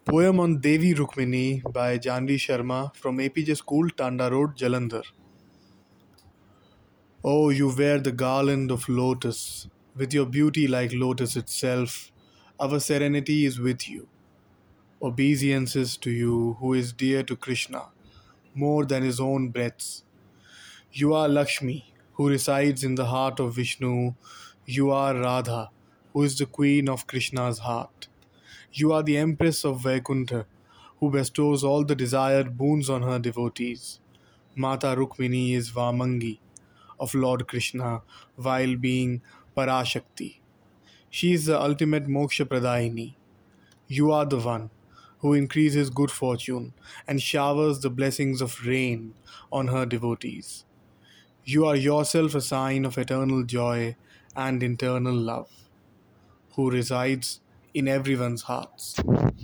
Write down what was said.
Poem on Devi Rukmini by Janvi Sharma from APJ School, Tanda Road, Jalandhar. Oh, you wear the garland of lotus, with your beauty like lotus itself. Our serenity is with you. Obeisances to you, who is dear to Krishna, more than his own breaths. You are Lakshmi, who resides in the heart of Vishnu. You are Radha, who is the queen of Krishna's heart. You are the empress of Vaikuntha, who bestows all the desired boons on her devotees. Mata Rukmini is Vamangi of Lord Krishna while being Parashakti. She is the ultimate moksha pradayini. You are the one who increases good fortune and showers the blessings of rain on her devotees. You are yourself a sign of eternal joy and internal love, who resides in everyone's hearts.